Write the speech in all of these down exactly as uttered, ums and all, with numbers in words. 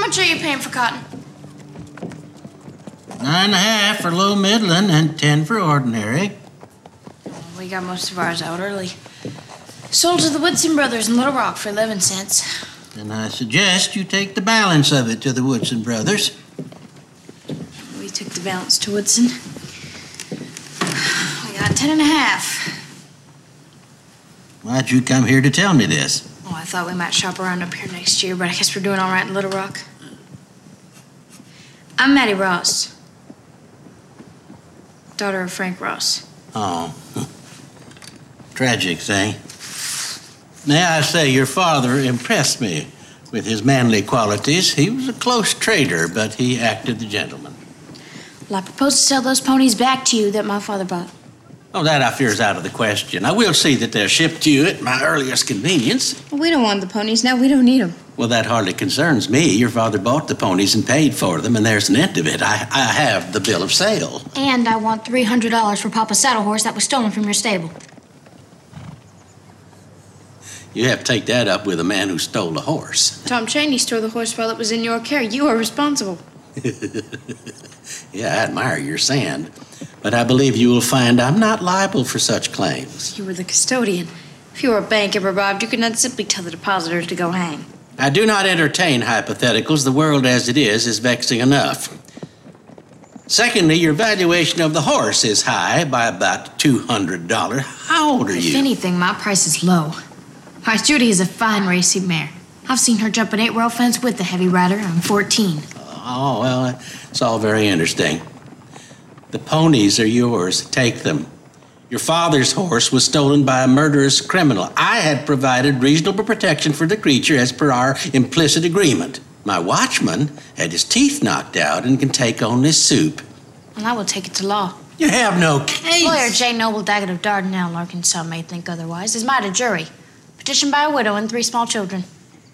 much are you paying for cotton? Nine and a half for low middling and ten for ordinary. We got most of ours out early. Sold to the Woodson Brothers in Little Rock for eleven cents. And I suggest you take the balance of it to the Woodson Brothers. We took the balance to Woodson. We got ten and a half. Why'd you come here to tell me this? Oh, I thought we might shop around up here next year, but I guess we're doing all right in Little Rock. I'm Maddie Ross, daughter of Frank Ross. Oh, tragic thing. May I say, your father impressed me with his manly qualities. He was a close trader, but he acted the gentleman. Well, I propose to sell those ponies back to you that my father bought. Oh, that I fear is out of the question. I will see that they're shipped to you at my earliest convenience. Well, we don't want the ponies now. We don't need them. Well, that hardly concerns me. Your father bought the ponies and paid for them, and there's an end of it. I, I have the bill of sale. And I want three hundred dollars for Papa's saddle horse that was stolen from your stable. You have to take that up with a man who stole a horse. Tom Chaney stole the horse while it was in your care. You are responsible. Yeah, I admire your sand. But I believe you will find I'm not liable for such claims. You were the custodian. If you were a bank ever robbed, you could not simply tell the depositors to go hang. I do not entertain hypotheticals. The world as it is is vexing enough. Secondly, your valuation of the horse is high by about two hundred dollars. How old are If you? If anything, my price is low. My Judy is a fine racing mare. I've seen her jump an eight-rail fence with the heavy rider. I'm fourteen. Oh, well, it's all very interesting. The ponies are yours. Take them. Your father's horse was stolen by a murderous criminal. I had provided reasonable protection for the creature as per our implicit agreement. My watchman had his teeth knocked out and can take only soup. And I will take it to law. You have no case. Lawyer J. Noble Daggett of Dardanelle, Arkansas, may think otherwise, is might a jury. Petitioned by a widow and three small children.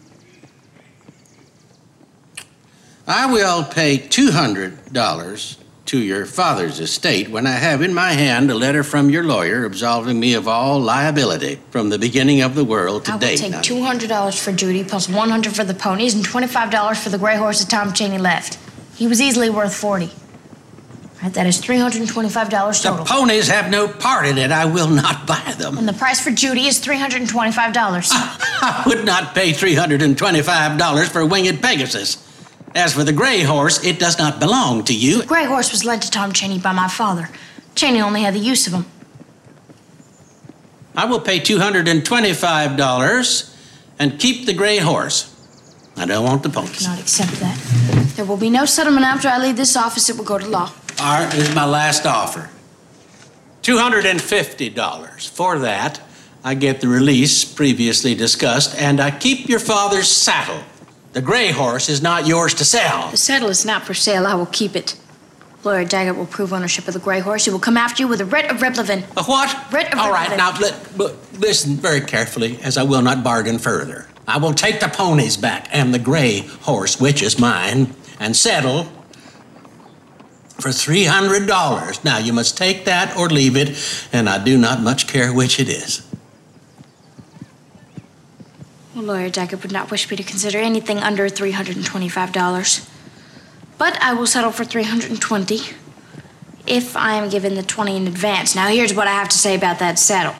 I will pay two hundred dollars to your father's estate when I have in my hand a letter from your lawyer absolving me of all liability from the beginning of the world to I will date. take two hundred dollars for Judy, plus one hundred dollars for the ponies, and twenty-five dollars for the gray horse that Tom Chaney left. He was easily worth forty dollars. Right, that is three hundred twenty-five dollars total. The ponies have no part in it. I will not buy them. And the price for Judy is three hundred twenty-five dollars. I would not pay three hundred twenty-five dollars for Winged Pegasus. As for the gray horse, it does not belong to you. The gray horse was lent to Tom Chaney by my father. Chaney only had the use of him. I will pay two hundred twenty-five dollars and keep the gray horse. I don't want the ponies. I cannot accept that. There will be no settlement after I leave this office. It will go to law. All right, this is my last offer. two hundred fifty dollars. For that, I get the release previously discussed, and I keep your father's saddle. The gray horse is not yours to sell. The saddle is not for sale. I will keep it. Lawyer Daggett will prove ownership of the gray horse. He will come after you with a writ of replevin. A what? Writ of All right, replevin. now let, but listen very carefully, as I will not bargain further. I will take the ponies back and the gray horse, which is mine, and settle for three hundred dollars. Now, you must take that or leave it, and I do not much care which it is. Well, Lawyer Daggett would not wish me to consider anything under three hundred twenty-five dollars. But I will settle for three hundred twenty dollars if I am given the twenty in advance. Now, here's what I have to say about that saddle.